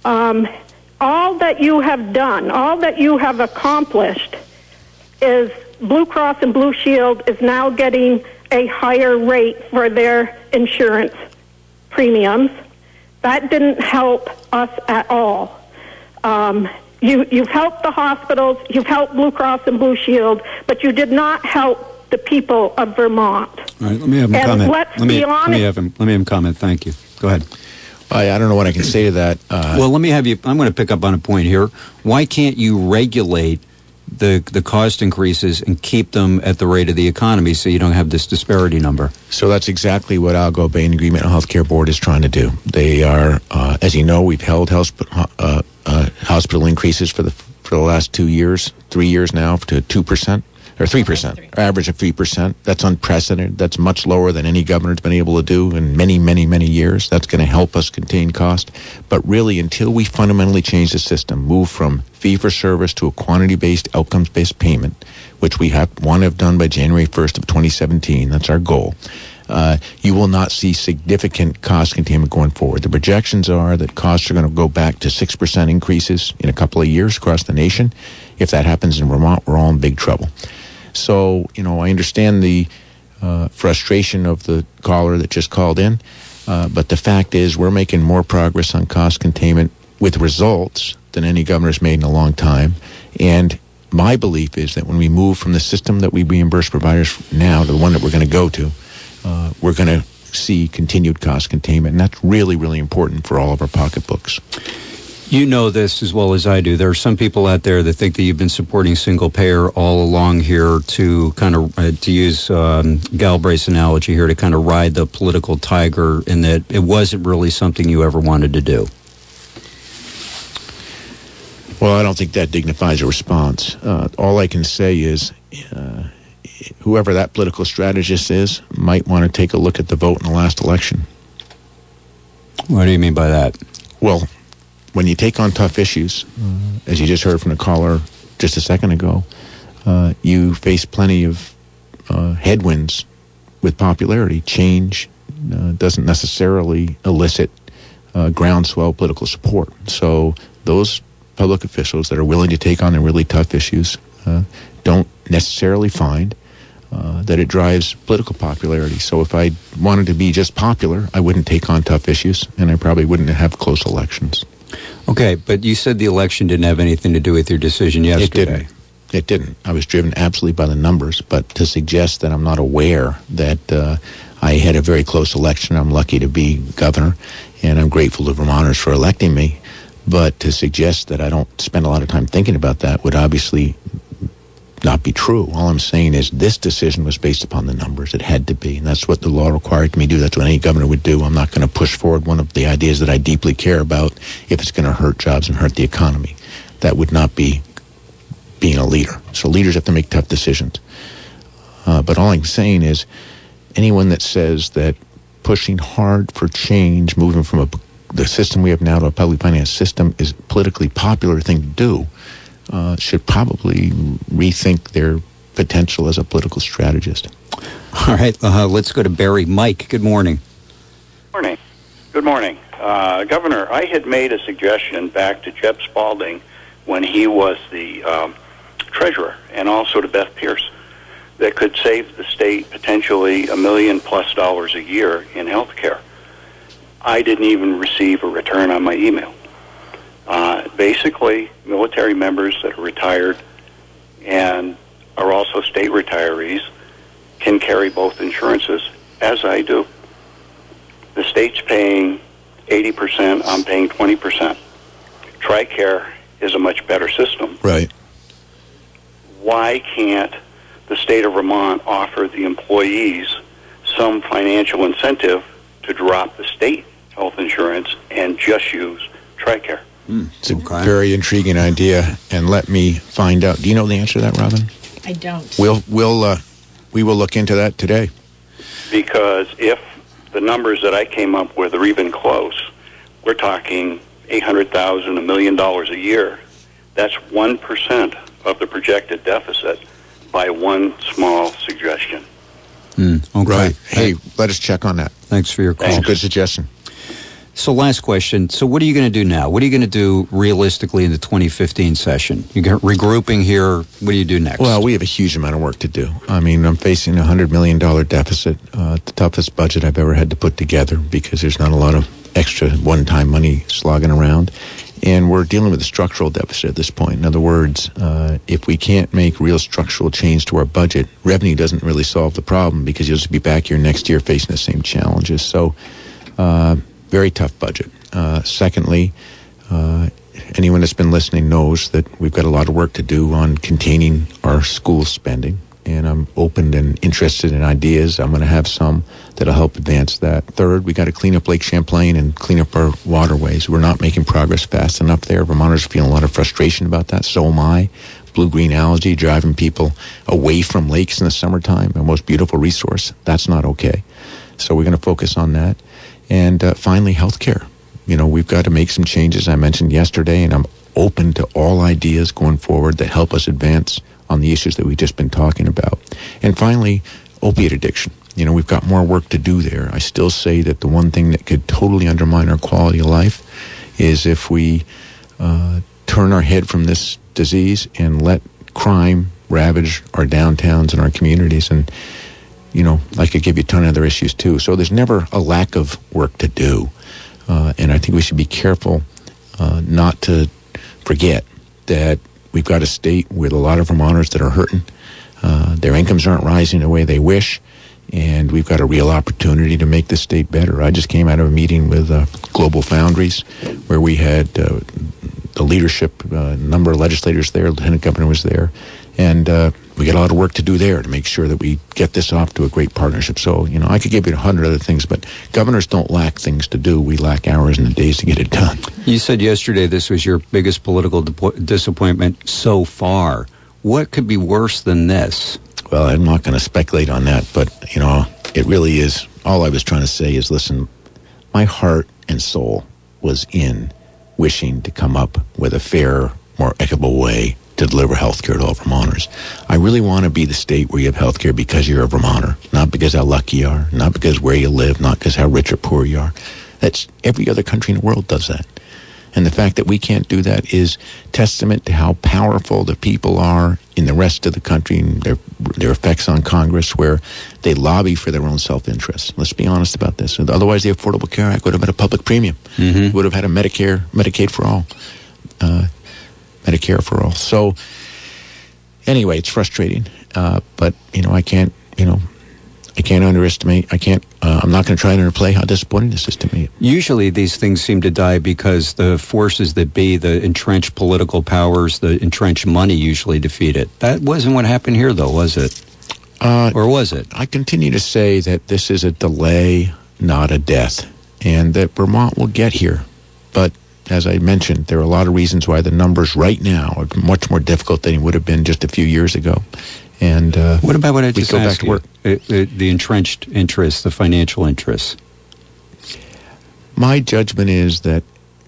all that you have done, all that you have accomplished is Blue Cross and Blue Shield is now getting a higher rate for their insurance premiums. That didn't help us at all. You've helped the hospitals, you've helped Blue Cross and Blue Shield, but you did not help the people of Vermont. All right, let me have him comment. Let's be honest. Let me have him comment. Thank you. Go ahead. I don't know what I can say to that. Well, let me have you. I'm going to pick up on a point here. Why can't you regulate the cost increases and keep them at the rate of the economy so you don't have this disparity number? So that's exactly what Algo Bain Agreement and Healthcare Board is trying to do. They are, as you know, we've held hospital increases for the last 3 years now to 2%. Or 3%, average of 3%. That's unprecedented. That's much lower than any governor's been able to do in many, many, many years. That's going to help us contain cost. But really, until we fundamentally change the system, move from fee-for-service to a quantity-based, outcomes-based payment, which we have done by January 1st of 2017, that's our goal, you will not see significant cost containment going forward. The projections are that costs are going to go back to 6% increases in a couple of years across the nation. If that happens in Vermont, we're all in big trouble. So, I understand the frustration of the caller that just called in, but the fact is we're making more progress on cost containment with results than any governor's made in a long time. And my belief is that when we move from the system that we reimburse providers now to the one that we're going to go to, we're going to see continued cost containment. And that's really, really important for all of our pocketbooks. You know this as well as I do. There are some people out there that think that you've been supporting single payer all along here to kind of, to use Galbraith's analogy here, to kind of ride the political tiger, and that it wasn't really something you ever wanted to do. Well, I don't think that dignifies a response. All I can say is whoever that political strategist is might want to take a look at the vote in the last election. What do you mean by that? Well, when you take on tough issues, as you just heard from the caller just a second ago, you face plenty of headwinds with popularity. Change doesn't necessarily elicit groundswell political support. So those public officials that are willing to take on the really tough issues don't necessarily find that it drives political popularity. So if I wanted to be just popular, I wouldn't take on tough issues, and I probably wouldn't have close elections. Okay, but you said the election didn't have anything to do with your decision yesterday. It didn't. I was driven absolutely by the numbers, but to suggest that I'm not aware that I had a very close election, I'm lucky to be governor, and I'm grateful to Vermonters for electing me, but to suggest that I don't spend a lot of time thinking about that would obviously not be true. All I'm saying is this decision was based upon the numbers. It had to be, and that's what the law required me to do. That's what any governor would do. I'm not going to push forward one of the ideas that I deeply care about if it's going to hurt jobs and hurt the economy. That would not be being a leader. So leaders have to make tough decisions. But all I'm saying is anyone that says that pushing hard for change, moving from the system we have now to a public finance system is a politically popular thing to do, should probably rethink their potential as a political strategist. All right, let's go to Barry. Mike, good morning. Morning. Good morning. Governor, I had made a suggestion back to Jeb Spalding when he was the treasurer, and also to Beth Pierce, that could save the state potentially $1 million+ a year in health care. I didn't even receive a return on my email. Basically, military members that are retired and are also state retirees can carry both insurances, as I do. The state's paying 80%, I'm paying 20%. TRICARE is a much better system. Right. Why can't the state of Vermont offer the employees some financial incentive to drop the state health insurance and just use TRICARE? It's a very intriguing idea, and let me find out. Do you know the answer to that, Robin? I don't. We will look into that today. Because if the numbers that I came up with are even close, we're talking $800,000, $1 million a year. That's 1% of the projected deficit by one small suggestion. Okay. Right. Hey, let us check on that. Thanks for your call. That's a good suggestion. So last question. So what are you going to do now? What are you going to do realistically in the 2015 session? You got regrouping here. What do you do next? Well, we have a huge amount of work to do. I mean, I'm facing a $100 million deficit, the toughest budget I've ever had to put together because there's not a lot of extra one-time money slogging around. And we're dealing with a structural deficit at this point. In other words, if we can't make real structural change to our budget, revenue doesn't really solve the problem because you'll just be back here next year facing the same challenges. So, very tough budget. Secondly, anyone that's been listening knows that we've got a lot of work to do on containing our school spending, and I'm open and interested in ideas. I'm going to have some that'll help advance that. Third, we got to clean up Lake Champlain and clean up our waterways. We're not making progress fast enough there. Vermonters are feeling a lot of frustration about that. So am I. Blue-green algae driving people away from lakes in the summertime, our most beautiful resource. That's not okay. So we're going to focus on that. And finally, healthcare. You know, we've got to make some changes I mentioned yesterday, and I'm open to all ideas going forward that help us advance on the issues that we've just been talking about. And finally, opiate addiction. You know, we've got more work to do there. I still say that the one thing that could totally undermine our quality of life is if we turn our head from this disease and let crime ravage our downtowns and our communities. And you know, I could give you a ton of other issues too. So there's never a lack of work to do. And I think we should be careful not to forget that we've got a state with a lot of Vermonters that are hurting. Their incomes aren't rising the way they wish. And we've got a real opportunity to make this state better. I just came out of a meeting with Global Foundries where we had the leadership, a number of legislators there, Lieutenant Governor was there. And we got a lot of work to do there to make sure that we get this off to a great partnership. So, you know, I could give you 100 other things, but governors don't lack things to do. We lack hours and days to get it done. You said yesterday this was your biggest political disappointment so far. What could be worse than this? Well, I'm not going to speculate on that, but, you know, it really is. All I was trying to say is, listen, my heart and soul was in wishing to come up with a fair, more equitable way to deliver health care to all Vermonters. I really want to be the state where you have health care because you're a Vermonter, not because how lucky you are, not because where you live, not because how rich or poor you are. That's every other country in the world does that. And the fact that we can't do that is testament to how powerful the people are in the rest of the country and their effects on Congress, where they lobby for their own self-interest. Let's be honest about this. Otherwise, the Affordable Care Act would have been a public premium. Mm-hmm. Would have had a Medicaid for all. Medicare for all. So, anyway, it's frustrating. But, you know, I can't underestimate. I'm not going to try to underplay how disappointing this is to me. Usually these things seem to die because the forces that be, the entrenched political powers, the entrenched money usually defeat it. That wasn't what happened here, though, was it? Or was it? I continue to say that this is a delay, not a death, and that Vermont will get here. But as I mentioned, there are a lot of reasons why the numbers right now are much more difficult than it would have been just a few years ago. And what about what I just asked you? The entrenched interests, the financial interests. My judgment is that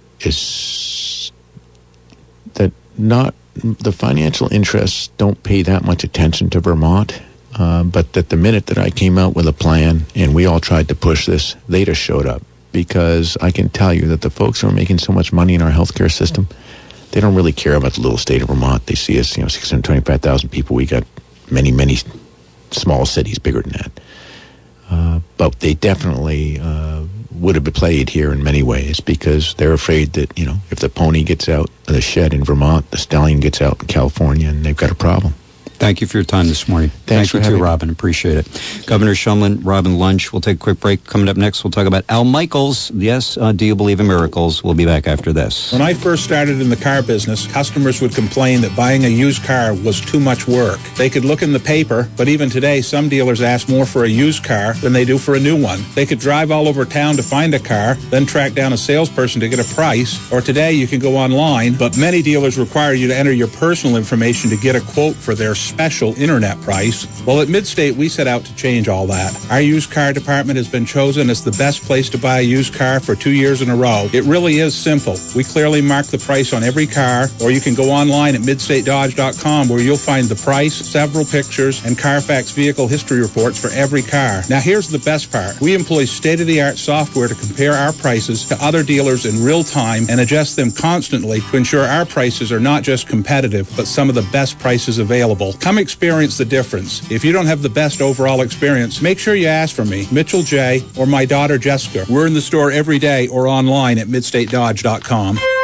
not the financial interests don't pay that much attention to Vermont, but that the minute that I came out with a plan and we all tried to push this, they just showed up. Because I can tell you that the folks who are making so much money in our healthcare system, they don't really care about the little state of Vermont. They see us, 625,000 people. We got many, many small cities bigger than that. But they definitely would have been played here in many ways because they're afraid that, if the pony gets out of the shed in Vermont, the stallion gets out in California, and they've got a problem. Thank you for your time this morning. Thanks Thank you too, Robin. Appreciate it. Governor Shumlin, Robin Lunch. We'll take a quick break. Coming up next, we'll talk about Al Michaels. Yes, do you believe in miracles? We'll be back after this. When I first started in the car business, customers would complain that buying a used car was too much work. They could look in the paper, but even today, some dealers ask more for a used car than they do for a new one. They could drive all over town to find a car, then track down a salesperson to get a price, or today you can go online, but many dealers require you to enter your personal information to get a quote for their special internet price. Well, at Midstate, we set out to change all that. Our used car department has been chosen as the best place to buy a used car for 2 years in a row. It really is simple. We clearly mark the price on every car, or you can go online at MidstateDodge.com where you'll find the price, several pictures, and Carfax vehicle history reports for every car. Now, here's the best part. We employ state-of-the-art software to compare our prices to other dealers in real time and adjust them constantly to ensure our prices are not just competitive, but some of the best prices available. Come experience the difference. If you don't have the best overall experience, make sure you ask for me, Mitchell J., or my daughter Jessica. We're in the store every day or online at MidstateDodge.com.